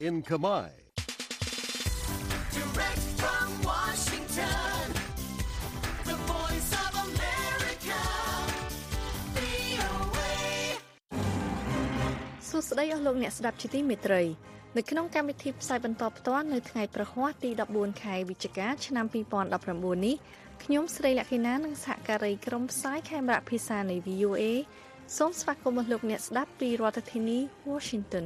in Khmer. Direct from Washington, the voice of America, VOA. សួស្តីអស់លោកអ្នកស្ដាប់ជាទីមេត្រីនៅក្នុងកម្មវិធីផ្សាយបន្តផ្ទាល់នៅថ្ងៃប្រហ័សទី14ខែវិច្ឆិកាឆ្នាំ2019នេះខ្ញុំស្រីលក្ខិណានិងសហការីក្រុមផ្សាយខេមរៈភាសានៃ VOA សូមស្វាគមន៍លោកអ្នកស្ដាប់ពីរដ្ឋធានី Washington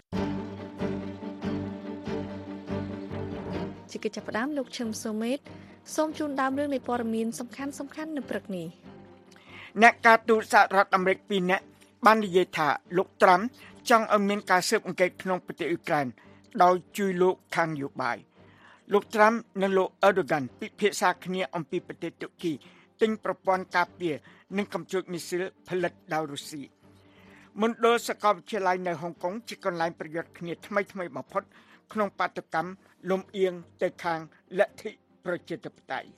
ជាកិច្ចចាប់ផ្ដើមលោកឈឹមសូមេតសូមជូនដើមរឿងនៃព័ត៌មានសំខាន់ៗនៅព្រឹកនេះអ្នកការទូតសហរដ្ឋអាមេរិក2នាក់បាននិយាយថាលោកត្រាំចង់ឲ្យមានការស៊ើបអង្កេតក្នុងប្រទេសអ៊ុយក្រែនដោយជួយលោកខាងនយោបាយលោកត្រាំនិងលោកអឺដូហ្គានពិភាក្សាគ្នាអំពីប្រទេសតុរគីទិញប្រព័ន្ធការពារនិងកំជោចមីស៊ីលផលិតដោយរុស្ស៊ីមណ្ឌលសាកលវិទ្យាល័យនៅហុងកុងជាកន្លែងប្រយុទ្ធគ្នាថ្មីបំផុតក្នុងបាតុកម្មលំអៀងទៅខាងលទ្ធិប្រជាធិបតេយ្យ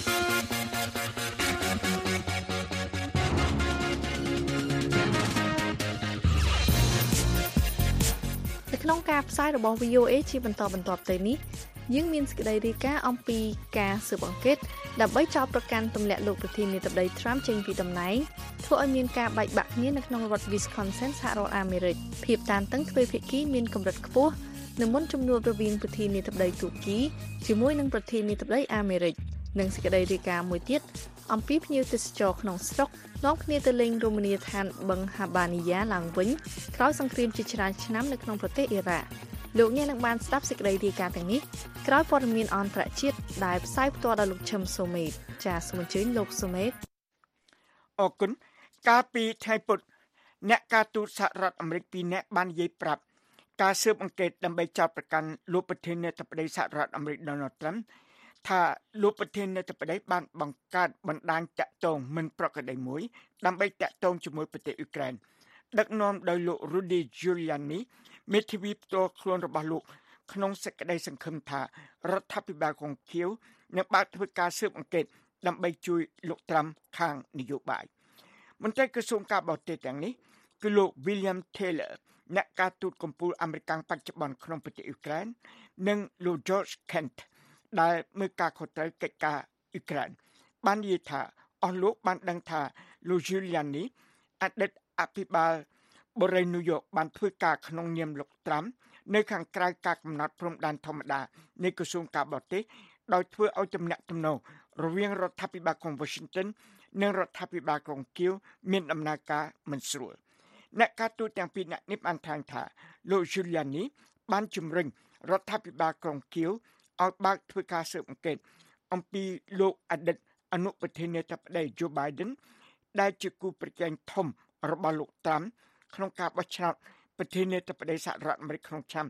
ក្នុងការផ្សាយរបស់ VOA ជាបន្តបន្ទាប់ទៅនេះយើងមានសេចក្តីរាយការណ៍អំពីការស៊ើបអង្កេតដើម្បីចោទប្រកាន់ទម្លាក់លោកប្រធានាធិបតី Trump ចេញពីតំណែងធ្វើឲ្យមានការបែកបាក់គ្នានៅក្នុងរដ្ឋ Wisconsin សហរដ្ឋអាមេរិកភាពតានតឹងទ្វេភាគីមានកម្រិតខ្ពស់នៅមុនជំនួបរវាងប្រធានាធិបតីទូគីជាមួយនឹងប្រធានាធិបតីអាមេរិកនិងសេចក្តីរាយការណ៍មួយទៀតអំពីភ្ញៀវទេសចរក្នុងស្រុកនាំគ្នាទៅលេងរមណីយដ្ឋានបឹងហាបានីយ៉ាឡើងវិញក្រោយសង្គ្រាមជាច្រើនឆ្នាំនៅក្នុងប្រទេសអ៊ីរ៉ាក់លោកអ្នកនឹងបានស្ដាប់សេចក្តីរាយការណ៍ទាំងនេះក្រោយព័ត៌មានអន្តរជាតិដែលផ្សាយផ្ទាល់ដោយលោកឈឹមសូមេតចាសសូមអញ្ជើញលោកសូមេតអរគុណកាលពីថ្ងៃពុធអ្នកការទូតសហរដ្ឋអាមេរិក2នាក់បាននិយាយប្រាប់ការស៊ើបអង្កេតដើម្បីចោទប្រកាន់លោកប្រធានាធិបតីសហរដ្ឋអាមេរិក Donald Trump ថាលោកប្រធានាធិបតីបានបង្កើតបណ្ដាញតាក់ទងមិនប្រក្រតីមួយដើម្បីតាក់ទងជាមួយប្រទេសអ៊ុយក្រែនដឹកនាំដោយលោក Rudy Giuliani មេធាវីផ្ទាល់ខ្លួនរបស់លោកក្នុងសេចក្តីសង្ឃឹមថារដ្ឋាភិបាលកុងឃៀវនឹងបើកធ្វើការស៊ើបអង្កេតដើម្បីជួយលោកត្រាំខាងនយោបាយមន្ត្រីក្រសួងការបរទេសទាំងនេះគឺលោក William Taylor អ្នកការទូតកម្ពុជាអាមេរិកបច្ចុប្បន្នក្នុងប្រទេសអ៊ុយក្រែននិងលោក George Kent ដែលមើលការខុសត្រូវកិច្ចការអ៊ុយក្រែនបាននិយាយថាអស់លោកបានដឹងថាលោក Giuliani អតីតអភិបាលបូរីញូវយ៉កបានធ្វើការក្នុងនាមលោកត្រាំនៅខាងក្រៅការកំណត់ព្រំដែនធម្មតានៃក្រសួងការបរទេសដោយធ្វើឲ្យទំនាក់ទំនងរវាងរដ្ឋាភិបាលក្រុង Washington និងរដ្ឋាភិបាលក្រុងគៀវមានដំណើរការមិនស្រួលអ្នកការទូតទាំងពីរនាក់នេះបានថ្លែងថាលោក Giuliani បានជំរុញរដ្ឋាភិបាលក្រុងគៀវឲ្យបើកធ្វើការស៊ើបអង្កេតអំពីលោកអតីតអនុប្រធានាធិបតី Joe Biden ដែលជាគូប្រជែងធំរបស់លោកត្រាំក្នុងការបោះឆ្នោតប្រធានាធិបតីសហរដ្ឋអាមេរិកក្នុងឆ្នាំ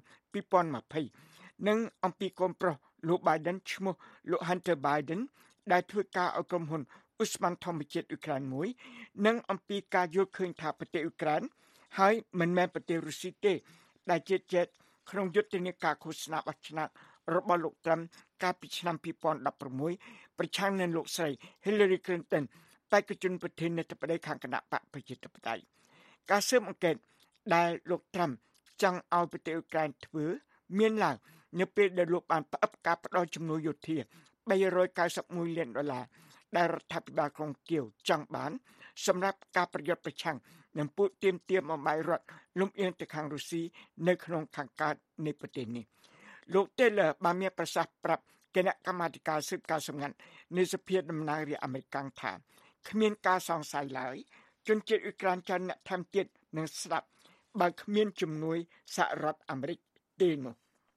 2020និងអំពីកូនប្រុសលោក Biden ឈ្មោះលោក Hunter Biden ដែលធ្វើការឲ្យក្រុមហ៊ុនឧស្ម័នធម្មជាតិអ៊ុយក្រែនមួយនិងអំពីការយល់ឃើញថាប្រទេសអ៊ុយក្រែនហើយមិនមែនប្រទេសរុស្ស៊ីទេដែលជាជេតក្នុងយុទ្ធនាការឃោសនាបោះឆ្នោតរបស់លោកត្រាំកាលពីឆ្នាំ2016ប្រឆាំងនឹងលោកស្រី Hillary Clinton បេក្ខជនប្រធានាធិបតីខាងគណៈបកប្រជាធិបតេយ្យការស៊ើបអង្កេតដែលលោកត្រាំចង់ឲ្យប្រទេសអ៊ុយក្រែនធ្វើមានឡើងនៅពេលដែលលោកបានផ្អាប់ការផ្តល់ជំនួយយោធា$391 លានដែលរដ្ឋាភិបាលក្រុងគៀវចង់បានសម្រាប់ការប្រយុទ្ធប្រឆាំងនឹងពួកទាមទារបំបាយរដ្ឋលំអៀងទៅខាងរុស្ស៊ីនៅក្នុងខាងកើតនៃប្រទេសនេះលោក Taylor បានមានប្រសាសន៍ប្រាប់គណៈកម្មាធិការស៊ើបការសម្ងាត់នៃសភាតំណាងរាស្ត្រអាមេរិកថាគ្មានការសង្ស័យឡើយជនជាតិអ៊ុយក្រែនច្រើនអ្នកថែមទៀតនឹងស្ដាប់បើគ្មានជំនួយសហរដ្ឋអាមេរិកទេនោះ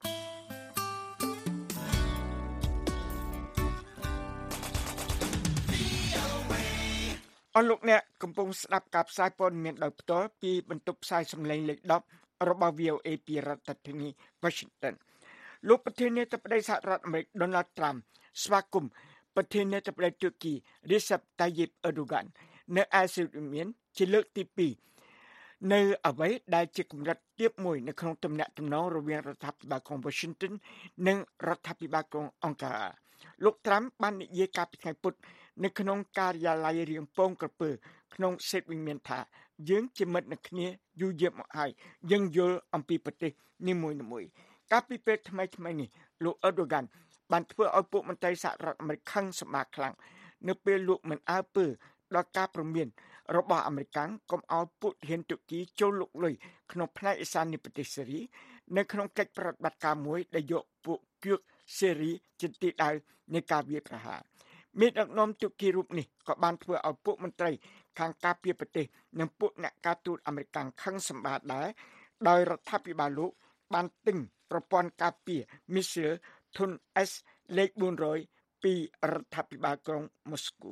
អស់លោកអ្នកកំពុងស្ដាប់ការផ្សាយព័ត៌មានដោយផ្ទាល់ពីបន្ទប់ផ្សាយសំឡេងលេខ10របស់ VOA ពីរដ្ឋធានី Washington លោកប្រធានាធិបតីសហរដ្ឋអាមេរិក Donald Trump ស្វាគមន៍ប្រធានាធិបតីទូគី Recep Tayyip Erdogan នៅឯសិរិមានជាលើកទី2នៅអ្វីដែលជាកម្រិតទាបមួយនៅក្នុងទំនាក់ទំនងរវាងរដ្ឋាភិបាលក្រុង Washington និងរដ្ឋាភិបាលក្រុងអង្ការលោក Trump បាននិយាយកាលពីថ្ងៃពុធនៅក្នុងការិយាល័យរៀងពងក្រពើក្នុងសេតវិមានថាយើងជាមិត្តនឹងគ្នាយូរយារមកហើយយើងយល់អំពីប្រទេសនីមួយៗកាលពីពេលថ្មីៗនេះលោកអឺដូហ្គានបានធ្វើឲ្យពួកមន្ត្រីសហរដ្ឋអាមេរិកខឹងសម្បាខ្លាំងនៅពេលលោកមិនអើពើដល់ការព្រមានរបស់អាមេរិកកុំឲ្យពួកហ៊ានទូគីចូលលុកលុយក្នុងផ្នែកអេសាននៃប្រទេសសេរីនៅក្នុងកិច្ចប្រតិបត្តិការមួយដែលយកពួកគឿកសេរីជាទីដៅនៃការវាយប្រហារមានដឹកនាំទូគីរូបនេះក៏បានធ្វើឲ្យពួកមន្ត្រីខាងការពារប្រទេសនិងពួកអ្នកការទូតអាមេរិកខឹងសម្បាដែរដោយរដ្ឋាភិបាលលោកបានទិញប្រព័ន្ធការពារមីស៊ីលធុន S លេខ400ពីរដ្ឋាភិបាលក្រុងម៉ូស្គូ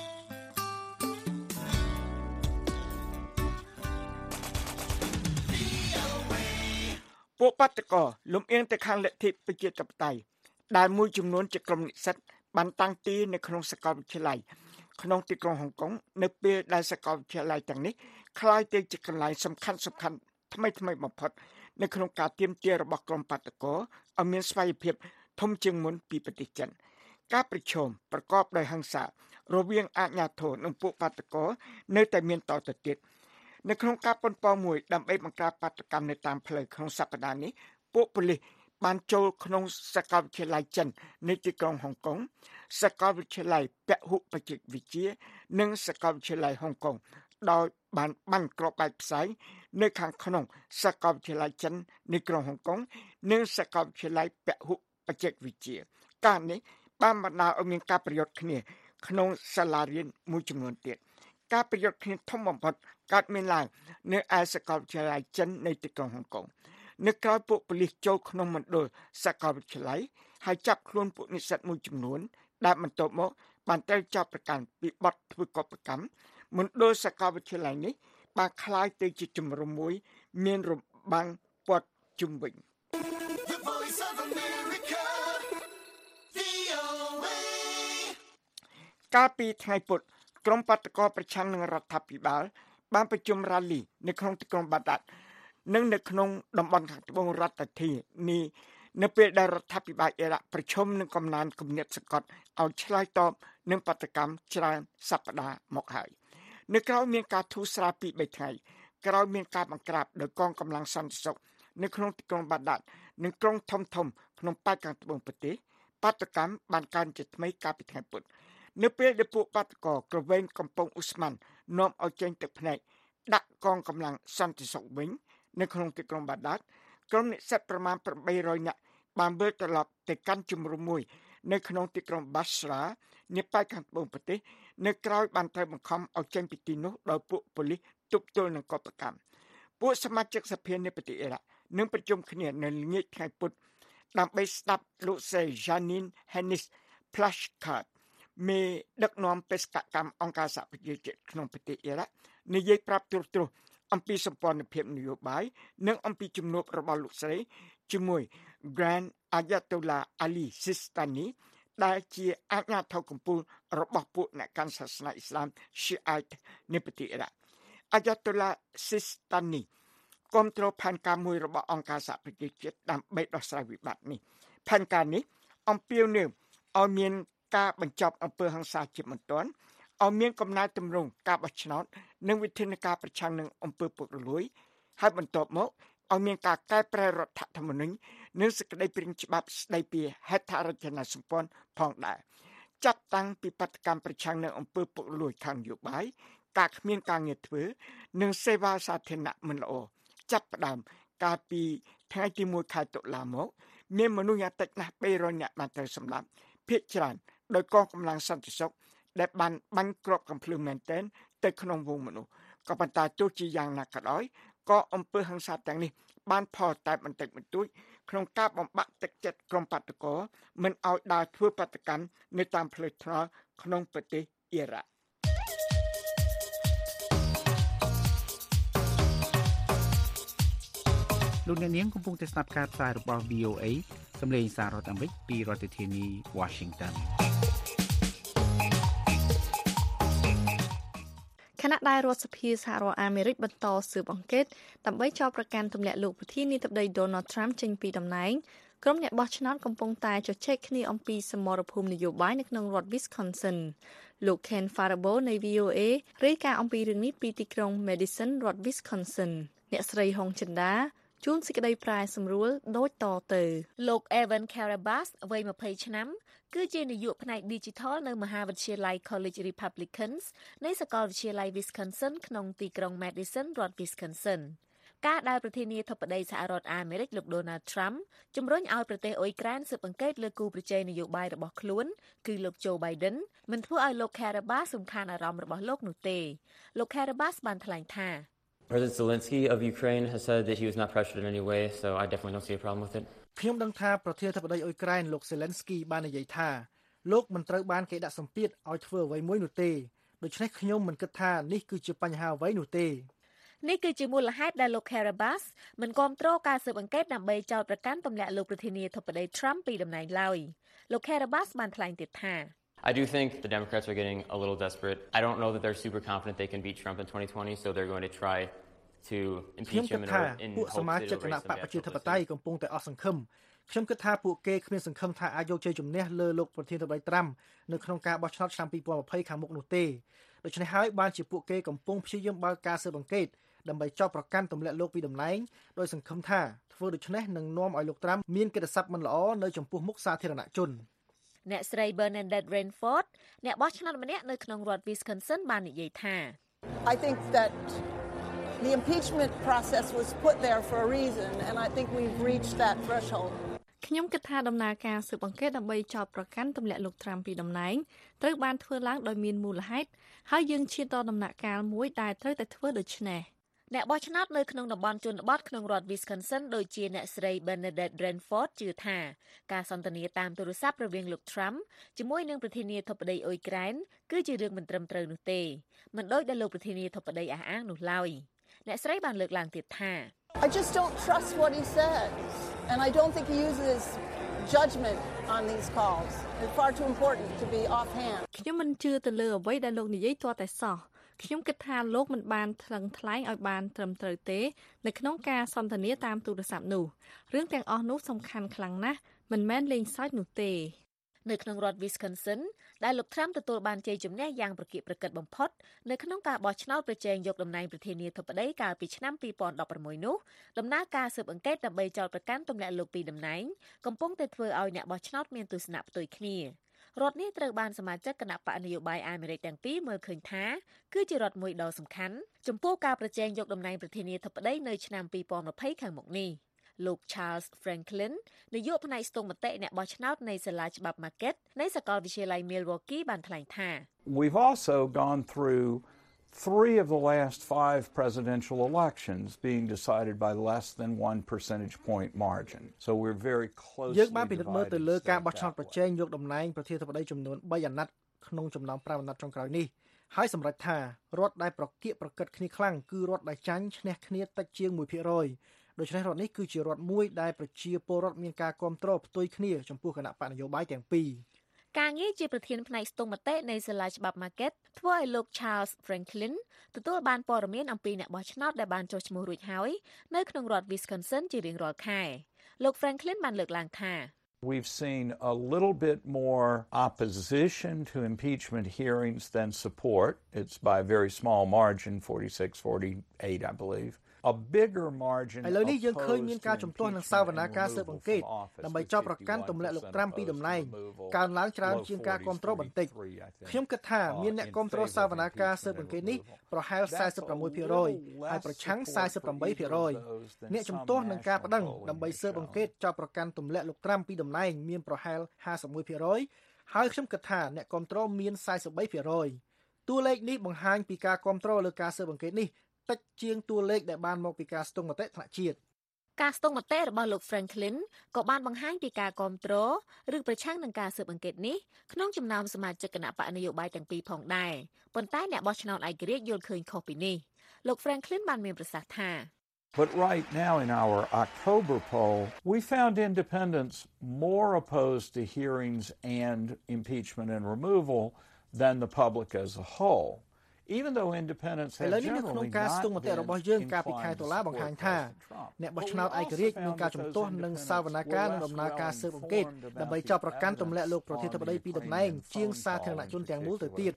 ពួកបាតកោលំអៀងទៅខាងលទ្ធិប្រជាធិបតេយ្យដែលមួយចំនួនជាក្រុមនិស្សិតបានតាំងទីនៅក្នុងសាកលវិទ្យាល័យក្នុងទីក្រុងហុងកុងនៅពេលដែលសាកលវិទ្យាល័យទាំងនេះក្លាយទៅជាកន្លែងសំខាន់ថ្មីបំផុតនៅក្នុងការទាមទាររបស់ក្រុមបាតកោឲ្យមានស្វ័យភាពធំជាងមុនពីប្រទេសចិនការប្រជុំប្រកបដោយហិង្សារវាងអាជ្ញាធរនិងពួកបាតកោនៅតែមានតទៅទៀតនៅក្នុងការប៉ុនប៉ងមួយដើម្បីបង្ក្រាបបាតកម្មនៅតាមផ្លូវក្នុងសប្តាហ៍នេះពួកប៉ូលីសបានចូលក្នុងសាកលវិទ្យាល័យចិននៅទីក្រុងហុងកុងសាកលវិទ្យាល័យពហុបច្ចេកវិទ្យានិងសាកលវិទ្យាល័យហុងកុងដោយបានបាញ់គ្រាប់បែកផ្សាយនៅខាងក្នុងសាកលវិទ្យាល័យចិននៃក្រុងហុងកុងនិងសាកលវិទ្យាល័យពហុបច្ចេកវិទ្យាការនេះបានបណ្ដាលឲ្យមានការប្រយុទ្ធគ្នាក្នុងសាលារៀនមួយចំនួនទៀតការប្រយុទ្ធគ្នាធំបំផុតកើតមានឡើងនៅឯសាកលវិទ្យាល័យចិននៅទីក្រុងហុងកុងនៅក្រៅពួកប៉ូលីសចូលក្នុងមណ្ឌលសាកលវិទ្យាល័យហើយចាប់ខ្លួនពួកនិស្សិតមួយចំនួនដែលបន្ទាប់មកបានត្រូវចាប់ប្រកាន់ពីបទធ្វើកុបកម្មមណ្ឌលសាកលវិទ្យាល័យនេះបានคล้ายទៅជាជំរំមួយមានរបាំងព័ទ្ធជុំវិញ The Voice of America, VOA. កាលពីថ្ងៃពុធក្រុមបាតកោប្រឆាំងនឹងរដ្ឋាភិបាលបានប្រជុំរ៉ាលីនៅក្នុងទីក្រុងបាដាតនិងនៅក្នុងតំបន់ខាងត្បូងរដ្ឋធានីនៅពេលដែលរដ្ឋាភិបាលអ៊ីរ៉ាក់ប្រជុំនឹងកំណើនគំនិតសង្កត់ឲ្យឆ្លើយតបនឹងបាតកម្មច្រើនសប្តាហ៍មកហើយនៅក្រៅមានការធូរស្រាលពី3ថ្ងៃក្រោយមានការបង្ក្រាបដោយកងកម្លាំងសន្តិសុខនៅក្នុងទីក្រុងបាដាតនិងក្រុងធំក្នុងប៉ែកខាងត្បូងប្រទេសបាតកម្មបានកើនជាថ្មីកាលពីថ្ងៃពុធនៅពេលដែលពួកបាតកោក្រវែងកំពង់អ៊ូស្ម៉ាន់នាំឲ្យចេញទឹកភ្នែកដាក់កងកម្លាំងសន្តិសុខវិញនៅក្នុងទីក្រុងបាដាតក្រុមនិស្សិតប្រមាណ800នាក់បានវិលត្រឡប់ទៅកាន់ជំរំមួយនៅក្នុងទីក្រុងបាស្រានាប៉ែកខាងត្បូងប្រទេសនៅក្រៅបានត្រូវបង្ខំឲ្យចេញពីទីនោះដោយពួកប៉ូលីសទប់ទល់នឹងកុបកម្មពួកសមាជិកសភានៃប្រទេសអ៊ីរ៉ាក់នឹងប្រជុំគ្នានៅល្ងាចថ្ងៃពុធដើម្បីស្ដាប់លោកស្រី Janine Hennis Plaskart មេដឹកនាំបេសកកម្មអង្គការសហប្រជាជាតិក្នុងប្រទេសអ៊ីរ៉ាក់និយាយប្រាប់ទ្រង់អំពីសម្ព័ន្ធភាពនយោបាយនិងអំពីជំនួបរបស់លោកស្រីជាមួយ Grand Ayatollah Ali Sistani ដែលជាអាជ្ញាធរកំពូលរបស់ពួកអ្នកកាន់សាសនាអ៊ីស្លាម Shiite នៃប្រទេសអ៊ីរ៉ាក់ Ayatollah Sistani គាំទ្រផែនការមួយរបស់អង្គការសហប្រជាជាតិដើម្បីដោះស្រាយវិបត្តិនេះផែនការនេះអំពាវនាវឲ្យមានការបញ្ចប់អំពើហិង្សាជាបន្ទាន់ឲ្យមានកំណែទម្រង់ការបោះឆ្នោតនិងវិធានការប្រឆាំងនឹងអំពើពុករលួយហើយបន្ទាប់មកឲ្យមានការកែប្រែរដ្ឋធម្មនុញ្ញនិងសេចក្តីព្រាងច្បាប់ស្តីពីហេដ្ឋារចនាសម្ព័ន្ធផងដែរចាត់តាំងពីបដកម្មប្រឆាំងនឹងអំពើពុករលួយខាងនយោបាយការគ្មានការងារធ្វើនិងសេវាសាធារណៈមិនល្អចាប់ផ្ដើមកាលពីថ្ងៃទី1ខែតុលាមកមានមនុស្សយ៉ាងតិចណាស់300នាក់បានត្រូវសម្លាប់ភាគច្រើនដោយកងកម្លាំងសន្តិសុខដែលបានបាញ់គ្រាប់កាំភ្លើងមែនទែនទៅក្នុងវងមនុស្សក៏ប៉ុន្តែទោះជាយ៉ាងណាក៏ដោយក៏អំពើហិង្សាទាំងនេះបានផលតែបន្តិចបន្តួចក្នុងការបំបាក់ទឹកចិត្តក្រុមបាតកោមិនឲ្យដើរធ្វើបាតកម្មនៅតាមផ្លូវថ្នល់ក្នុងប្រទេសអ៊ីរ៉ាក់លោកអ្នកនាងកំពុងតែស្ដាប់ការផ្សាយរបស់ VOA សម្លេងសាររដ្ឋអាមេរិកពីរដ្ឋធានី Washington ខណៈដែលរដ្ឋសភាសហរដ្ឋអាមេរិកបន្តស៊ើបអង្កេតដើម្បីចោទប្រកាន់ទម្លាក់លោកប្រធានាធិបតី Donald Trump ចេញពីតំណែងក្រុមអ្នកបោះឆ្នោតកំពុងតែជជែកគ្នាអំពីសមរភូមិនយោបាយនៅក្នុងរដ្ឋ Wisconsin លោក Ken Farabo នៃ VOA រាយការណ៍អំពីរឿងនេះពីទីក្រុង Madison រដ្ឋ Wisconsin អ្នកស្រីហុងចិន្តាជួនសេចក្តីប្រាយសម្រួលដូចតទៅលោក Evan Karabas វ័យ20ឆ្នាំគឺជានាយកផ្នែក Digital នៅមហាវិទ្យាល័យ College Republicans នៃសាកលវិទ្យាល័យ Wisconsin ក្នុងទីក្រុង Madison រដ្ឋ Wisconsin ការដែលប្រធានាធិបតីសហរដ្ឋអាមេរិកលោក Donald Trump ជំរុញឲ្យប្រទេសអ៊ុយក្រែនស៊ើបអង្កេតលើគូប្រជែងនយោបាយរបស់ខ្លួនគឺលោក Joe Biden មិនធ្វើឲ្យលោក Karabas សំខាន់អារម្មណ៍របស់លោកនោះទេលោក Karabas បានថ្លែងថា President Zelensky of Ukraine has said that he was not pressured in any way, so I definitely don't see a problem with it. ខ្ញុំដឹងថាប្រធានាធិបតីអ៊ុយក្រែនលោក Zelensky បាននិយាយថាលោកមិនត្រូវបានគេដាក់សម្ពាធឲ្យធ្វើអ្វីមួយនោះទេដូច្នេះខ្ញុំមិនគិតថានេះគឺជាបញ្ហាអ្វីនោះទេនេះគឺជាមូលហេតុដែលលោក Karabas មិនគាំទ្រការស៊ើបអង្កេតដើម្បីចោទប្រកាន់ទម្លាក់លោកប្រធានាធិបតី Trump ពីតំណែងឡើយលោក Karabas បានថ្លែងទៀតថា I do think the Democrats are getting a little desperate. I don't know that they're super confident they can beat Trump in 2020, so they're going to try to impeach him in hopes សមាជិកគណៈបកប្រជាធិបតេយ្យកំពុងតែអស់សង្ឃឹមខ្ញុំគិតថាពួកគេគ្មានសង្ឃឹមថាអាចយកជ័យជំនះលើលោកប្រធានាធិបតី Trump នៅក្នុងការបោះឆ្នោតឆ្នាំ2020ខាងមុខនោះទេដូច្នេះហើយបានជាពួកគេកំពុងព្យាយាមបើកការស៊ើបអង្កេតដើម្បីចោទប្រកាន់ទម្លាក់លោកពីតំណែងដោយសង្ឃឹមថាធ្វើដូច្នេះនឹងនាំឲ្យលោក Trump មានកិត្តិស័ព្ទមិនល្អនៅចំពោះមុខសាធារណជនអ្នកស្រី Bernadette Rainford អ្នកបោះឆ្នោតម្នាក់នៅក្នុងរដ្ឋ Wisconsin បាននិយាយថា I think that the impeachment process was put there for a reason and I think we've reached that threshold ខ្ញុំគិតថាដំណើរការស៊ើបអង្កេតដើម្បីចោទប្រកាន់ទម្លាក់លោក Trump ពីតំណែងត្រូវបានធ្វើឡើងដោយមានមូលហេតុហើយយើងឈានដល់ដំណាក់កាលមួយដែលត្រូវតែធ្វើដូច្នេះអ្នកបោះឆ្នោតនៅក្នុងតំបន់ជនបទក្នុងរដ្ឋ Wisconsin ដូចជាអ្នកស្រី Bernadette Rainford ជឿថាការសន្ទនាតាមទូរស័ព្ទរវាងលោក Trump ជាមួយនឹងប្រធានាធិបតីអ៊ុយក្រែនគឺជារឿងមិនត្រឹមត្រូវនោះទេមិនដូចដែលលោកប្រធានាធិបតីអះអាងនោះឡើយអ្នកស្រីបានលើកឡើងទៀតថា I just don't trust what he says and I don't think he uses judgment on these calls. It's far too important to be offhand. ខ្ញុំមិនជឿទៅលើអ្វីដែលលោកនិយាយទាល់តែសោះខ្ញុំគិតថាលោកមិនបានថ្លឹងថ្លែងឲ្យបានត្រឹមត្រូវទេនៅក្នុងការសន្ទនាតាមទូរស័ព្ទនោះរឿងទាំងអស់នោះសំខាន់ខ្លាំងណាស់មិនមែនលេងសើចនោះទេនៅក្នុងរដ្ឋ Wisconsin ដែលលោក Trump ទទួលបានជ័យជំនះយ៉ាងប្រកៀកប្រកិតបំផុតនៅក្នុងការបោះឆ្នោតប្រជែងយកតំណែងប្រធានាធិបតីកាលពីឆ្នាំ2016នោះដំណើរការស៊ើបអង្កេតដើម្បីចោទប្រកាន់ទម្លាក់លោកពីតំណែងកំពុងតែធ្វើឲ្យអ្នកបោះឆ្នោតមានទស្សនៈផ្ទុយគ្នារដ្ឋនេះត្រូវបានសមាជិកគណៈបកនយោបាយអាមេរិកទាំងពីរមើលឃើញថាគឺជារដ្ឋមួយដ៏សំខាន់ចំពោះការប្រជែងយកតំណែងប្រធានាធិបតីនៅឆ្នាំ2020ខាងមុខនេះលោក Charles Franklin នាយកផ្នែកស្ទង់មតិអ្នកបោះឆ្នោតនៃសាលាច្បាប់ Market នៃសាកលវិទ្យាល័យ Milwaukee បានថ្លែងថា We've also gone through 3 of the last 5 presidential elections being decided by less than 1 percentage point margin. So we're very close. យើងបានពិនិត្យមើលទៅលើការបោះឆ្នោតប្រជែងយកតំណែងប្រធានាធិបតីចំនួន3អាណត្តិក្នុងចំណោម5អាណត្តិចុងក្រោយនេះហើយសម្រេចថារដ្ឋដែលប្រកៀកប្រកិតគ្នាខ្លាំងគឺរដ្ឋដែលចាញ់ឈ្នះគ្នាតិចជាង 1% ដូច្នេះរដ្ឋនេះគឺជារដ្ឋមួយដែលប្រជាពលរដ្ឋមានការគាំទ្រផ្ទុយគ្នាចំពោះគណៈបកនយោបាយទាំងពីរការងារជាប្រធានផ្នែកស្ទង់មតិនៃសាលាច្បាប់ Market ធ្វើឲ្យលោក Charles Franklin ទទួលបានព័ត៌មានអំពីអ្នកបោះឆ្នោតដែលបានចុះឈ្មោះរួចហើយនៅក្នុងរដ្ឋ Wisconsin ជារៀងរាល់ខែលោក Franklin បានលើកឡើងថា We've seen a little bit more opposition to impeachment hearings than support. It's by a very small margin, 46-48, I believe. A bigger margin ឥឡូវនេះយើងឃើញមានការជំទាស់នឹងសាវនាការស៊ើបអង្កេតដើម្បីចោទប្រកាន់ទម្លាក់លោក Trump ពីតំណែងកើនឡើងច្រើនជាងការគាំទ្របន្តិចខ្ញុំគិតថាមានអ្នកគាំទ្រសាវនាការស៊ើបអង្កេតនេះប្រហែល 46% ហើយប្រឆាំង 48% អ្នកជំទាស់នឹងការប្តឹងដើម្បីស៊ើបអង្កេតចោទប្រកាន់ទម្លាក់លោក Trump ពីតំណែងមានប្រហែល 51% ហើយខ្ញុំគិតថាអ្នកគាំទ្រមាន 43% តួលេខនេះបង្ហាញពីការគាំទ្រលើការស៊ើបអង្កេតនេះតិចជាងតួលេខដែលបានមកពីការស្ទង់មតិថ្នាក់ជាតិការស្ទង់មតិរបស់លោក Franklin ក៏បានបង្ហាញពីការគាំទ្រឬប្រឆាំងនឹងការស៊ើបអង្កេតនេះក្នុងចំណោមសមាជិកគណៈបកនយោបាយទាំងពីរផងដែរប៉ុន្តែអ្នកបោះឆ្នោតឯករាជ្យយល់ឃើញខុសពីនេះលោក Franklin បានមានប្រសាសន៍ថា But right now in our October poll, we found independents more opposed to hearings and impeachment and removal than the public as a whole.Even though independents have generally not ស្ទង់មតិរបស់យើងកាលពីខែតុលាបង្ហាញថាអ្នកបោះឆ្នោតឯករាជ្យមានការជំទាស់នឹងសាវនាការនិងដំណើរការស៊ើបអង្កេតដើម្បីចាប់ប្រកាន់ទម្លាក់លោកប្រធានាធិបតីពីតំណែងជាងសាធារណជនទាំងមូលទៅទៀត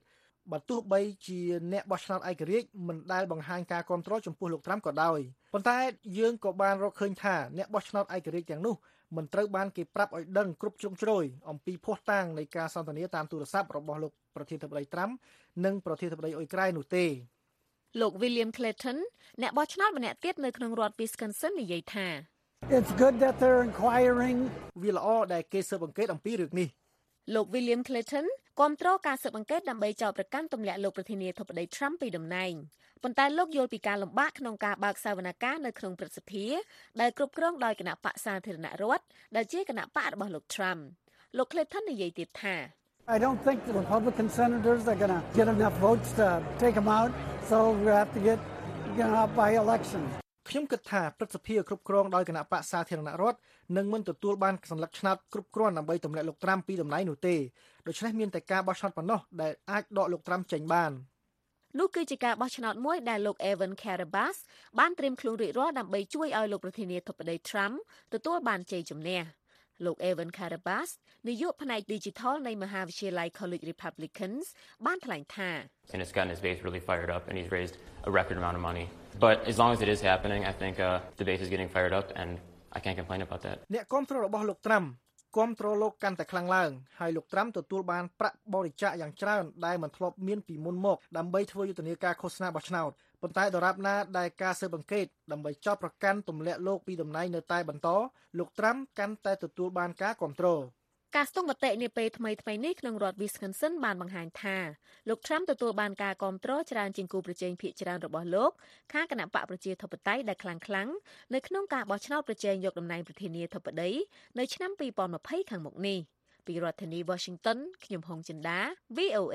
បើទោះបីជាអ្នកបោះឆ្នោតឯករាជ្យមិនដែលបង្ហាញការគាំទ្រចំពោះលោកត្រាំក៏ដោយប៉ុន្តែយើងក៏បានរកឃើញថាអ្នកបោះឆ្នោតឯករាជ្យទាំងនោះមិនត្រូវបានគេប្រាប់ឲ្យដឹងគ្រប់ជ្រុងជ្រោយអំពីភស្តុតាងនៃការសន្ទនាតាមទូរស័ព្ទរបស់លោកប្រធានាធិបតីត្រាំនិងប្រធានាធិបតីអ៊ុយក្រែននោះទេលោក William Clayton អ្នកបោះឆ្នោតម្នាក់ទៀតនៅក្នុងរដ្ឋ Wisconsin និយាយថា It's good that they're inquiring វាល្អដែលគេស៊ើបអង្កេតអំពីរឿងនេះលោក William Clayton គាំទ្រការស៊ើបអង្កេតដើម្បីចោទប្រកាន់ទម្លាក់លោកប្រធានាធិបតី Trump ពីតំណែងប៉ុន្តែលោកយល់ពីការលំបាកក្នុងការបើកសវនកម្មនៅក្នុងព្រឹទ្ធសភាដែលគ្រប់គ្រងដោយគណៈបកសាធារណរដ្ឋដែលជាគណៈបករបស់លោក Trump លោក Clayton និយាយទៀតថា I don't think the Republican senators are going to get enough votes to take them out so we have to get out by election ខ្ញុំគិតថាព្រឹទ្ធសភាគ្រប់គ្រងដោយគណៈបកសាធារណរដ្ឋនឹងមិនទទួលបានសញ្ញាឆ្នោតគ្រប់គ្រាន់ដើម្បីទម្លាក់លោកត្រាំពីតំណែងនោះទេដូច្នេះមានតែការបោះឆ្នោតប៉ុណ្ណោះដែលអាចដកលោកត្រាំចេញបាននោះគឺជាការបោះឆ្នោតមួយដែលលោក Evan Karabas បានត្រៀមខ្លួនរួចរាល់ដើម្បីជួយឲ្យលោកប្រធានាធិបតី Trump ទទួលបានជ័យជំនះលោក Evan Karabas នាយកផ្នែក Digital នៃមហាវិទ្យាល័យ College Republicans បានថ្លែងថា And it's gotten his base really fired up and he's raised a record amount of money. But as long as it is happening, I think the base is getting fired up and I can't complain about that. អ្នកគាំទ្ររបស់លោកត្រាំគាំទ្រលោកកាន់តែខ្លាំងឡើងហើយលោកត្រាំទទួលបានប្រាក់បរិច្ចាគយ៉ាងច្រើនដែលមិនធ្លាប់មានពីមុនមកដើម្បីធ្វើយុទ្ធនាការឃោសនាបោះឆ្នោតប៉ុន្តែដរាបណាដែលការស៊ើបអង្កេតដើម្បីចោទប្រកាន់ទម្លាក់លោកពីតំណែងនៅតែបន្តលោកត្រាំកាន់តែទទួលបានការគាំទ្រការស្ទង់មតិនាពេលថ្មីៗនេះក្នុងរដ្ឋ Wisconsin បានបង្ហាញថាលោក Trump ទទួលបានការគាំទ្រច្រើនជាងគូប្រជែងភាគច្រើនរបស់លោកខាងគណៈបកប្រជាធិបតេយ្យដែលខ្លាំងៗនៅក្នុងការបោះឆ្នោតប្រជែងយកតំណែងប្រធានាធិបតីនៅឆ្នាំ2020ខាងមុខនេះពីរដ្ឋធានី Washington ខ្ញុំហុងចិន្តា VOA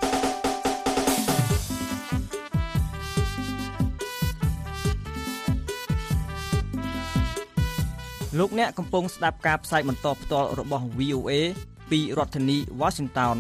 លោកអ្នកកំពុងស្ដាប់ការផ្សាយបន្តផ្ទាល់របស់ VOA ពីរដ្ឋធានី Washington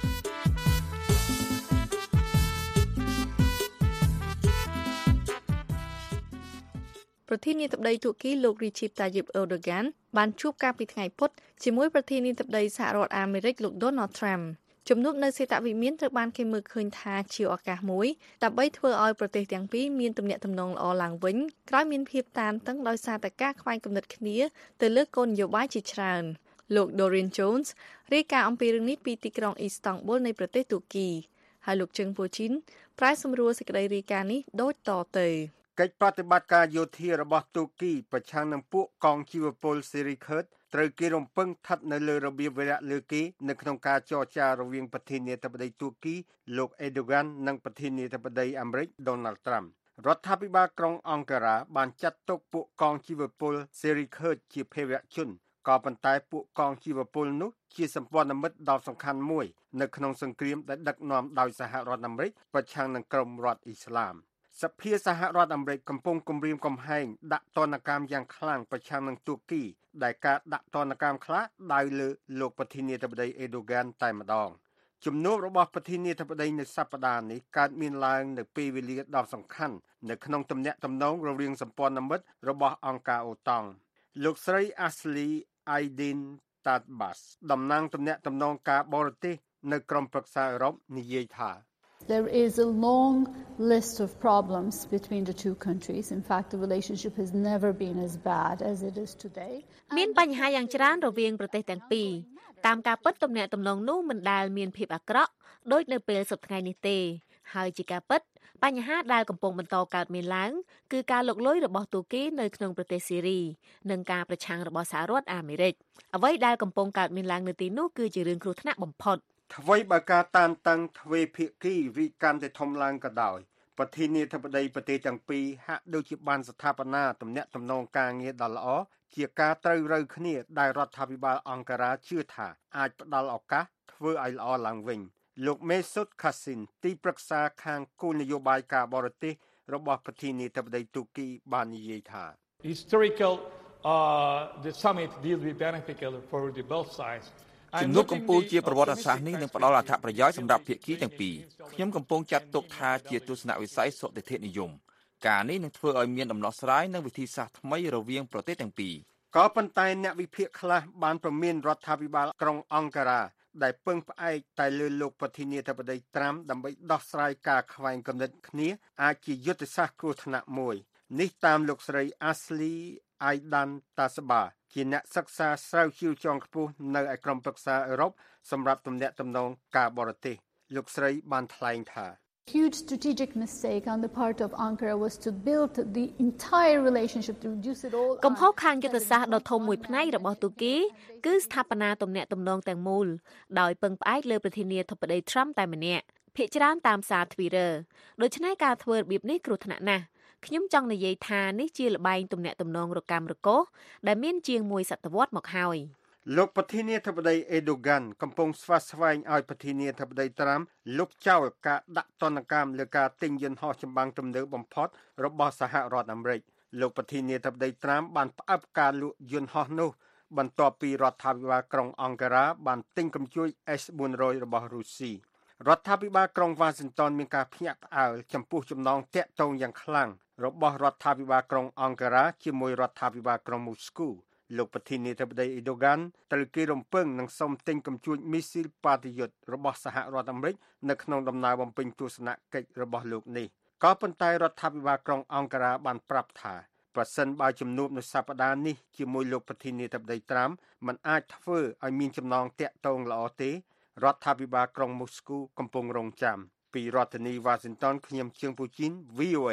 ប្រធានាធិបតីទូគីលោក Recep Tayyip Erdogan បានជួបកាលពីថ្ងៃពុធជាមួយប្រធានាធិបតីសហរដ្ឋអាមេរិកលោក Donald Trump ជំនួបនៅសេតវិមានត្រូវបានគេមើលឃើញថាជាឱកាសមួយដើម្បីធ្វើឲ្យប្រទេសទាំងពីរមានទំនាក់ទំនងល្អឡើងវិញក្រោយមានភាពតានតឹងដោយសារតែការខ្វែងគំនិតគ្នាទៅលើគោលនយោបាយជាច្រើនលោក Dorian Jones រាយការណ៍អំពីរឿងនេះពីទីក្រុង Istanbul នៃប្រទេសទូគីហើយលោកជឹងពូជីនប្រែសម្រួលសេចក្តីរាយការណ៍នេះដូចតទៅកិច្ចប្រតិបត្តិការយោធារបស់ទូគីប្រឆាំងនឹងពួកកងជីវពលសេរីខឺតត្រូវគេរំពឹងស្ថិតនៅលើរបៀបវិរៈលើគេនៅក្នុងការចរចារវាងប្រធានាធិបតីទូគីលោកអេដូហ្គាននិងប្រធានាធិបតីអាមេរិកដូណាល់ត្រាំរដ្ឋាភិបាលក្រុងអង្ការ៉ាបានចាត់ទុកពួកកងជីវពលសេរីខឺតជាភេរវជនក៏ប៉ុន្តែពួកកងជីវពលនោះជាសម្ព័ន្ធមិត្តដ៏សំខាន់មួយនៅក្នុងសង្គ្រាមដែលដឹកនាំដោយសហរដ្ឋអាមេរិកប្រឆាំងនឹងក្រុមរដ្ឋអ៊ីស្លាមសភាសហរដ្ឋអាមេរិកកំពុងគំរាមកំហែងដាក់ទណ្ឌកម្មយ៉ាងខ្លាំងប្រឆាំងនឹងទូគីដែលការដាក់ទណ្ឌកម្មខ្លះដៅលើលោកប្រធានាធិបតីអេដូហ្គានតែម្ដងជំនួបរបស់ប្រធានាធិបតីនៅសប្តាហ៍នេះកើតមានឡើងនៅពេលវេលាដ៏សំខាន់នៅក្នុងទំនាក់ទំនងរវាងសម្ព័ន្ធមិត្តរបស់អង្គការអូតង់លោកស្រី Ashley Aydin Tadbas តំណាងទំនាក់ទំនងការបរទេសនៅក្រុមប្រឹក្សាអឺរ៉ុបនិយាយថា There is a long list of problems between the two countries. In fact, the relationship has never been as bad as it is today. មានបញ្ហាយ៉ាងច្រើនរវាងប្រទេសទាំងពីរតាមការពិតទំនាក់ទំនងនោះមិនដែលមានភាពអាក្រក់ដូចនៅពេលសប្តាហ៍នេះទេហើយជាការពិតបញ្ហាដែលកំពុងបន្តកើតមានឡើងគឺការលុកលុយរបស់ទូគីនៅក្នុងប្រទេសសេរីនិងការប្រឆាំងរបស់សហរដ្ឋអាមេរិកអ្វីដែលកំពុងកើតមានឡើងនៅទីនោះគឺជារឿងគ្រោះថ្នាក់បំផុតអ្វីបើការតានតឹងទ្វេភាគីវិកាន់តែធំឡើងក៏ដោយប្រធានាធិបតីប្រទេសទាំងពីរហាក់ដូចជាបានស្ថាបនាទំនាក់ទំនងការងារដ៏ល្អជាការត្រូវរើគ្នាដែលរដ្ឋាភិបាលអង្ការ៉ាជឿថាអាចផ្ដល់ឱកាសធ្វើឲ្យល្អឡើងវិញលោក Mesut Kasin ទីប្រឹក្សាខាងគោលនយោបាយការបរទេសរបស់ប្រធានាធិបតីទូគីបាននិយាយថា Historical the summit will be beneficial for the both sides ជំនួបកម្ពុជាជាប្រវត្តិសាស្ត្រនេះនឹងផ្ដល់អត្ថប្រយោជន៍សម្រាប់ភាគីទាំងពីរខ្ញុំកំពុងចាត់ទុកថាជាទស្សនវិស័យសុតិធិនិយមការនេះនឹងធ្វើឲ្យមានដំណោះស្រាយនិងវិធីសាស្ត្រថ្មីរវាងប្រទេសទាំងពីរក៏ប៉ុន្តែអ្នកវិភាគខ្លះបានព្រមានរដ្ឋាភិបាលក្រុងអង្ការ៉ាដែលពឹងផ្អែកតែលើលោកប្រធានាធិបតីត្រាំដើម្បីដោះស្រាយការខ្វែងគំនិតគ្នាអាចជាយុទ្ធសាស្ត្រគ្រោះថ្នាក់មួយនេះតាមលោកស្រី Ashley Aidan Tasba ជាអ្នកសិក្សាស្រាវជ្រាវជាន់ខ្ពស់នៅឯក្រុមប្រឹក្សាអឺរ៉ុបសម្រាប់ទំនាក់ទំនងការបរទេសលោកស្រីបានថ្លែងថា Huge strategic mistake on the part of Ankara was to build the entire relationship to reduce it all កំហុសខាងយុទ្ធសាស្ត្រដ៏ធំមួយផ្នែករបស់ទូគីគឺស្ថាបនាទំនាក់ទំនងទាំងមូលដោយពឹងផ្អែកលើប្រធានាធិបតី Trump តែម្នាក់ភាគច្រើនតាមសារ Twitter ដូច្នេះការធ្វើរបៀបនេះគ្រោះថ្នាក់ណាស់ខ្ញុំចង់និយាយថានេះជាល្បែងទំនាក់ទំនងរកាំរកូសដែលមានជាង1សតវត្សរ៍មកហើយលោកប្រធានាធិបតី Erdogan កំពុងស្វាស្វែងឲ្យប្រធានាធិបតី Trump លុបចោលការដាក់ទណ្ឌកម្មលើការទិញយន្តហោះចម្បាំងទំនើបបំផុតរបស់សហរដ្ឋអាមេរិកលោកប្រធានាធិបតី Trump បានផ្អាប់ការលក់យន្តហោះនោះបន្ទាប់ពីរដ្ឋាភិបាលក្រុងអង្គការបានទិញកាំជួយ S-400 របស់រុស្ស៊ីរដ្ឋាភិបាលក្រុង Washington មានការភ្ញាក់ផ្អើលចំពោះចំណងទាក់ទងយ៉ាងខ្លាំងរបស់រដ្ឋាភិបាលក្រុងអង្គការជាមួយរដ្ឋាភិបាលក្រុងមូស្គូលោកប្រធានាធិបតី Erdogan ត្រូវគេរំពឹងនឹងសុំទិញកាំជួយមីស៊ីលប៉ាត្រីយុតរបស់សហរដ្ឋអាមេរិកនៅក្នុងដំណើរបំពេញទស្សនកិច្ចរបស់លោកនេះក៏ប៉ុន្តែរដ្ឋាភិបាលក្រុងអង្គការបានប្រាប់ថាប្រសិនបើជំនួបនៅសប្តាហ៍នេះជាមួយលោកប្រធានាធិបតី Trump มันអាចធ្វើឲ្យមានចំណងទាក់ទងល្អទេរដ្ឋាភិបាលក្រុងមូស្គូកំពុងរងចាំពីរដ្ឋធានី Washington ខ្ញុំជឿងពូជីន VOA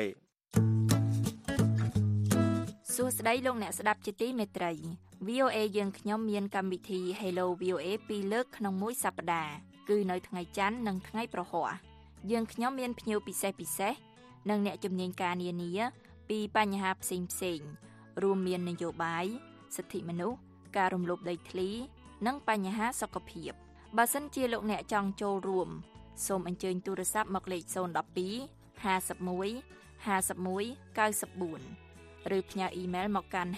សួស្តីលោកអ្នកស្ដាប់ជាទីមេត្រី VOA យើងខ្ញុំមានកម្មវិធី Hello VOA 2លើកក្នុងមួយសប្តាហ៍គឺនៅថ្ងៃច័ន្ទនិងថ្ងៃប្រហ័សយើងខ្ញុំមានភ្ញៀវពិសេសនិងអ្នកជំនាញការនានាពីបញ្ហាផ្សេងរួមមាននយោបាយសិទ្ធិមនុស្សការរំលោភដីធ្លីនិងបញ្ហាសុខភាពបើសិនជាលោកអ្នកចង់ចូលរួមសូមអញ្ជើញទូរស័ព្ទមកលេខ012 51 51 94 ឬផ្ញើអ៊ីមែលមកកាន់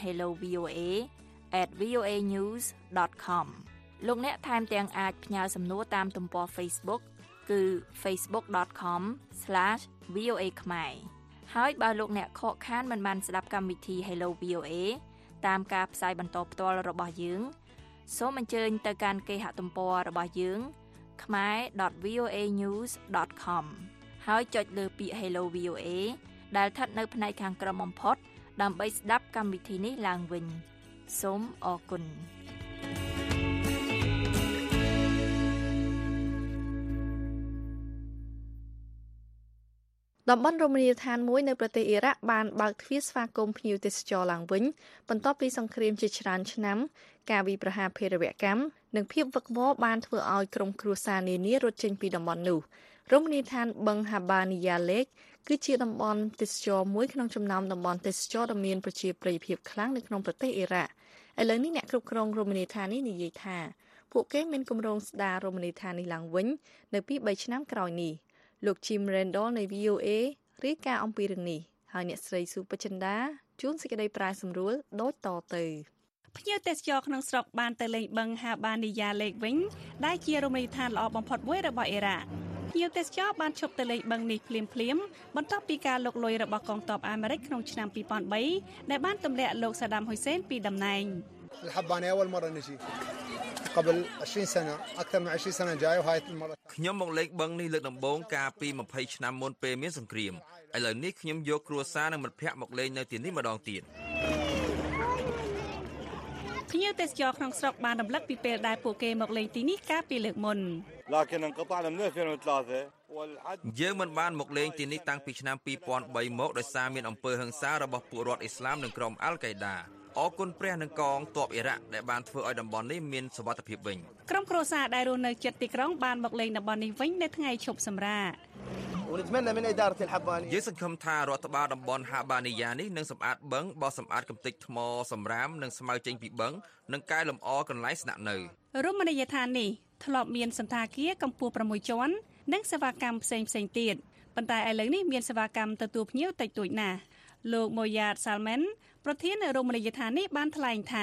hellovoa@voanews.com លោកអ្នកថែមទាំងអាចផ្ញើសំណួរតាមទំព័រ Facebook គឺ facebook.com/voa ខ្មែរហើយបើលោកអ្នកខកខានមិនបានស្ដាប់កម្មវិធី Hello VOA តាមការផ្សាយបន្តផ្ទាល់របស់យើងសូមអញ្ជើញទៅកាន់គេហទំព័ររបស់យើង khmer.voanews.com ហើយចុចលើពាក្យ Hello VOA ដែលស្ថិតនៅផ្នែកខាងក្រោមបំផុតដើម្បីស្ដាប់កម្មវិធីនេះឡើងវិញសូមអរគុណតំបន់រមណីយដ្ឋានមួយនៅប្រទេសអ៊ីរ៉ាក់បានបើកទ្វារស្វាគមន៍ភ្ញៀវទេសចរឡើងវិញបន្ទាប់ពីសង្គ្រាមជាច្រើនឆ្នាំការវាយប្រហារភេរវកម្មនិងភាពវឹកវរបានធ្វើឲ្យក្រុមគ្រួសារនានារត់ចេញពីតំបន់នោះរមណីយដ្ឋានបឹងហាបានីយ៉ាលេកគឺជាតំបន់ទេសចរមួយក្នុងចំណោមតំបន់ទេសចរដ៏មានប្រជាប្រិយភាពខ្លាំងនៅក្នុងប្រទេសអ៊ីរ៉ាក់ឥឡូវនេះអ្នកគ្រប់គ្រងរមណីយដ្ឋាននេះនិយាយថាពួកគេមានគម្រោងស្ដាររមណីយដ្ឋាននេះឡើងវិញនៅពី3ឆ្នាំក្រោយនេះលោក Jim Randall នៃ VOA រាយការណ៍អំពីរឿងនេះហើយអ្នកស្រីស៊ូបចិន្តាជួនសេចក្តីប្រាយសម្រួលដូចតទៅភ្ញៀវទេសចរក្នុងស្រុកបានទៅលេងបឹងហាបានីយ៉ាលេកវិញដែលជារមណីយដ្ឋានល្អបំផុតមួយរបស់អ៊ីរ៉ាក់ភ្ញៀវទេសចរបានឈប់ទៅលេងបឹងនេះភ្លាមបន្ទាប់ពីការលុកលុយរបស់កងទ័ពអាមេរិកក្នុងឆ្នាំ2003ដែលបានទម្លាក់លោកសាដាមហ៊ុយសែនពីតំណែងខ្ញុំមកលេងបឹងនេះលើកដំបូងកាលពី20ឆ្នាំមុនពេលមានសង្គ្រាមឥឡូវនេះខ្ញុំយកគ្រួសារនិងមិត្តភ័ក្តិមកលេងនៅទីនេះម្ដងទៀតភ្ញៀវទេសចរក្នុងស្រុកបានរំលឹកពីពេលដែលពួកគេមកលេងទីនេះកាលពីលើកមុនយើងមិនបានមកលេងទីនេះតាំងពីឆ្នាំ2003មកដោយសារមានអំពើហិង្សារបស់ពួករដ្ឋអ៊ីស្លាមនិងក្រុមអាល់កេដាអរគុណព្រះនិងកងទ័ពអ៊ីរ៉ាក់ដែលបានធ្វើឲ្យតំបន់នេះមានសុវត្ថិភាពវិញក្រុមគ្រួសារដែលរស់នៅជិតទីក្រុងបានមកលេងតំបន់នេះវិញនៅថ្ងៃឈប់សម្រាកយើងសង្ឃឹមថារដ្ឋបាលតំបន់ហាបានីយ៉ានេះនឹងសម្អាតបឹងបោះសម្អាតកម្ទេចថ្មសម្រាមនិងស្មៅចេញពីបឹងនិងកែលម្អកន្លែងស្នាក់នៅរមណីយដ្ឋាននេះធ្លាប់មានសណ្ឋាគារកម្ពស់6ជាន់និងសេវាកម្មផ្សេងទៀតប៉ុន្តែឥឡូវនេះមានសេវាកម្មទទួលភ្ញៀវតិចតួចណាស់លោកម៉ូយ៉ាតសាល់មែនប្រធានរមណីយដ្ឋាននេះបានថ្លែងថា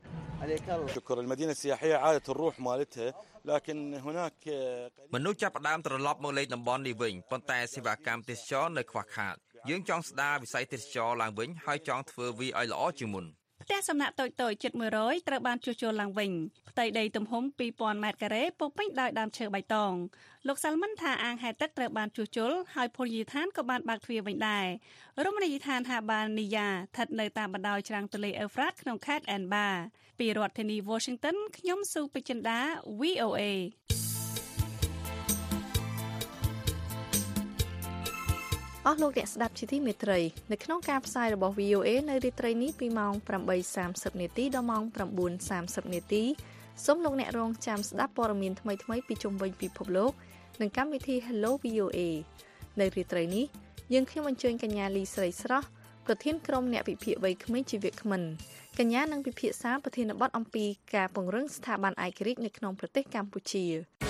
មនុស្សចាប់ផ្ដើមត្រឡប់មកលេងតំបន់នេះវិញប៉ុន្តែសេវាកម្មទេសចរនៅខ្វះខាតយើងចង់ស្ដារវិស័យទេសចរឡើងវិញហើយចង់ធ្វើវាឲ្យល្អជាងមុនផ្ទះសំណាក់តូចៗជិត100ត្រូវបានជួសជុលឡើងវិញផ្ទៃដីទំហំ 2000 ម៉ែត្រការ៉េពោពេញដោយដើមឈើបៃតងលោកសាល់មិនថាអាងហែលទឹកត្រូវបានជួសជុលហើយភោជនីយដ្ឋានក៏បានបើកទ្វារវិញដែររមណីយដ្ឋានហាបានីយ៉ាស្ថិតនៅតាមបណ្ដោយច្រាំងទន្លេអេហ្វ្រ៉ាតក្នុងខេត្តអែនបាពីរដ្ឋធានី Washington ខ្ញុំស៊ូពេជ្រចិន្តា VOA អស់លោកអ្នកស្ដាប់ជាទីមេត្រីនៅក្នុងការផ្សាយរបស់ VOA នៅរាត្រីនេះពីម៉ោង 8:30 នាទីដល់ម៉ោង 9:30 នាទីសូមលោកអ្នករងចាំស្ដាប់ព័ត៌មានថ្មីៗពីជុំវិញពិភពលោកនិងកម្មវិធី Hello VOA នៅរាត្រីនេះយើងខ្ញុំអញ្ជើញកញ្ញាលីស្រីស្រស់ប្រធានក្រុមអ្នកវិភាគវ័យក្មេងជាវាគ្មិនកញ្ញានឹងពិភាក្សាប្រធានបទអំពីការពង្រឹងស្ថាប័នឯករាជ្យនៅក្នុងប្រទេសកម្ពុជា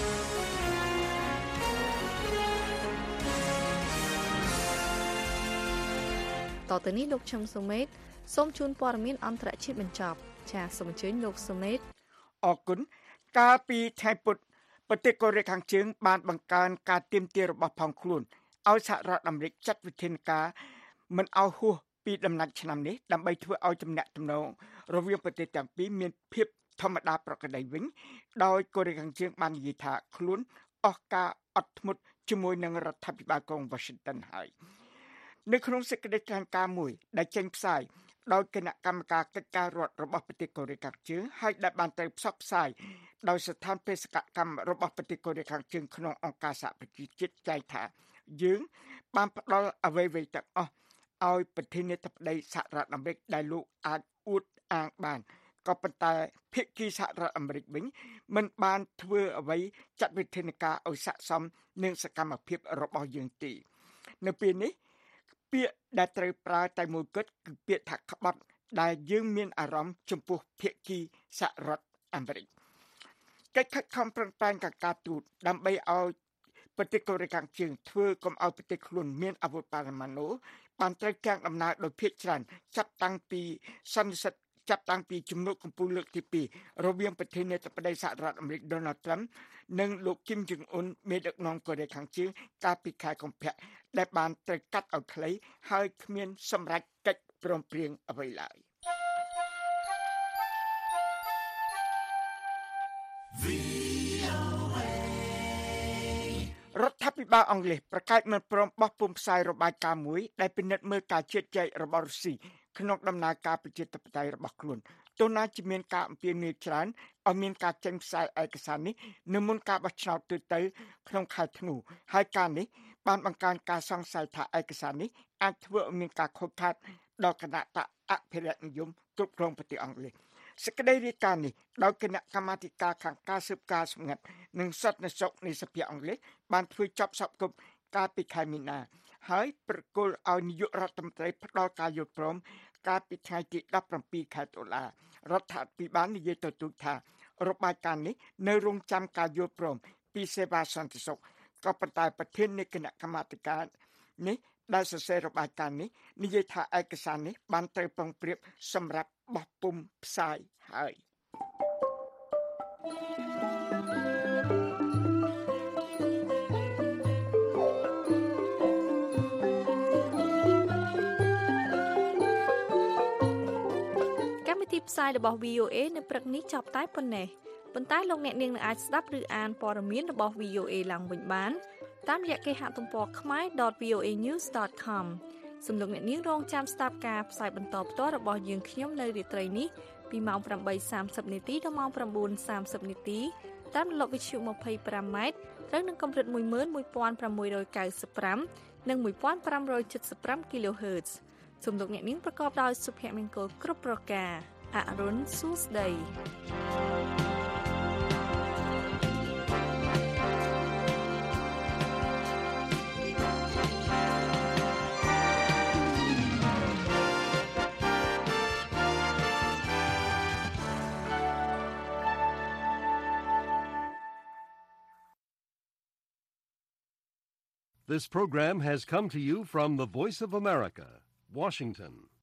តទៅនេះលោកឈឹមសុមេតសូមជូនព័ត៌មានអន្តរជាតិបញ្ចប់ចាសសូមអញ្ជើញលោកសុមេតអរគុណកាលពីខែពុធប្រទេសកូរ៉េខាងជើងបានបង្កើនការទាមទាររបស់ផងខ្លួនឲ្យសហរដ្ឋអាមេរិកចាត់វិធានការមិនឲ្យហួសពីដំណាច់ឆ្នាំនេះដើម្បីធ្វើឲ្យទំនាក់ទំនងរវាងប្រទេសទាំងពីរមានភាពធម្មតាប្រក្រតីវិញដោយកូរ៉េខាងជើងបាននិយាយថាខ្លួនអស់ការអត់ធ្មត់ជាមួយនឹងរដ្ឋាភិបាលក្រុង Washington ហើយនៅក្នុងសេចក្តីថ្លែងការណ៍មួយដែលចេញផ្សាយដោយគណៈកម្មការកិច្ចការរដ្ឋរបស់ប្រទេសកូរ៉េខាងជើងហើយដែលបានត្រូវផ្សព្វផ្សាយដោយស្ថានបេសកកម្មរបស់ប្រទេសកូរ៉េខាងជើងក្នុងអង្គការសហប្រជាជាតិចែងថាយើងបានផ្ដល់អ្វីៗទាំងអស់ឲ្យប្រធានាធិបតីសហរដ្ឋអាមេរិកដែលលោកអាចអួតអាងបានក៏ប៉ុន្តែភាគីសហរដ្ឋអាមេរិកវិញមិនបានធ្វើអ្វីចាត់វិធានការឲ្យស័ក្តិសមនឹងសកម្មភាពរបស់យើងទេនៅពេលនេះពាក្យដែលត្រូវប្រើតែមួយគត់គឺពាក្យថាក្បត់ដែលយើងមានអារម្មណ៍ចំពោះភាគីសហរដ្ឋអាមេរិកកិច្ចខិតខំប្រឹងប្រែងកាការទូតដើម្បីឲ្យប្រទេសកូរ៉េខាងជើងធ្វើកុំឲ្យប្រទេសខ្លួនមានអាវុធបរមាណូបានត្រូវកាំងដំណើរដោយភាគច្រើនចាប់តាំងពីសន្និសីទចាប់តាំងពីជំនួបកម្ពុជាលើកទី2រវាងប្រធានាធិបតីសហរដ្ឋអាមេរិក Donald Trump និងលោក Kim Jong Un មេដឹកនាំកូរ៉េខាងជើងកាលពីខែកុម្ភៈដែលបានត្រូវកាត់ឲ្យខ្លីហើយគ្មានសម្រេចកិច្ចព្រមព្រៀងអ្វីឡើយរដ្ឋាភិបាលអង់គ្លេសប្រកាសមិនព្រមបោះពុម្ពផ្សាយរបាយការណ៍មួយដែលពិនិត្យមើលការជឿជាក់របស់រុស្ស៊ីក្នុងដំណើរការប្រជាធិបតេយ្យរបស់ខ្លួនទោះណាជាមានការអំពាវនាវច្រើនឲ្យមានការចេញផ្សាយឯកសារនេះនៅមុនការបោះឆ្នោតទូទៅក្នុងខែធ្នូហើយការនេះបានបង្កើនការសង្ស័យថាឯកសារនេះអាចធ្វើឲ្យមានការខូចខាតដល់គណៈបកអភិរក្សនិយមគ្រប់គ្រងប្រទេសអង់គ្លេសសេចក្តីរាយការណ៍នេះដោយគណៈកម្មាធិការខាងការស៊ើបការសម្ងាត់និងសន្តិសុខនៃសភាអង់គ្លេសបានធ្វើចប់សពគ្រប់កាលពីខែមីនាហើយប្រគល់ឲ្យនាយករដ្ឋមន្ត្រីផ្ដល់ការយល់ព្រមកាលពីថ្ងៃទី17ខែតុលារដ្ឋាភិបាលនិយាយទៅទូថារបាយការណ៍នេះនៅរងចាំការយល់ព្រមពីសេវាសន្តិសុខក៏ប៉ុន្តែប្រធាននៃគណៈកម្មាធិការនេះដែលសរសេររបាយការណ៍នេះនិយាយថាឯកសារនេះបានត្រូវប្រុងប្រៀបសម្រាប់បោះពុម្ពផ្សាយហើយកម្មវិធីផ្សាយរបស់ VOA នៅព្រឹកនេះចប់តែប៉ុណ្ណេះប៉ុន្តែលោកអ្នកនាងនឹងអាចស្ដាប់ឬអានព័ត៌មានរបស់ VOA ឡើងវិញបានតាមរយៈគេហទំព័រ khmer.voanews.com សំឡេងអ្នកនាងរងចាំស្ដាប់ការផ្សាយបន្តផ្ទាល់របស់យើងខ្ញុំនៅរាត្រីនេះពីម៉ោង 8:30 នាទីដល់ម៉ោង 9:30 នាទីតាមរលកវិទ្យុ 25 ម៉ែត្រត្រូវនឹងកម្រិត 11695 និង 1575 kHz សំឡេងអ្នកនាងប្រកបដោយសុភមង្គលគ្រប់ប្រការអរុនសួស្ដី This program has come to you from the Voice of America, Washington.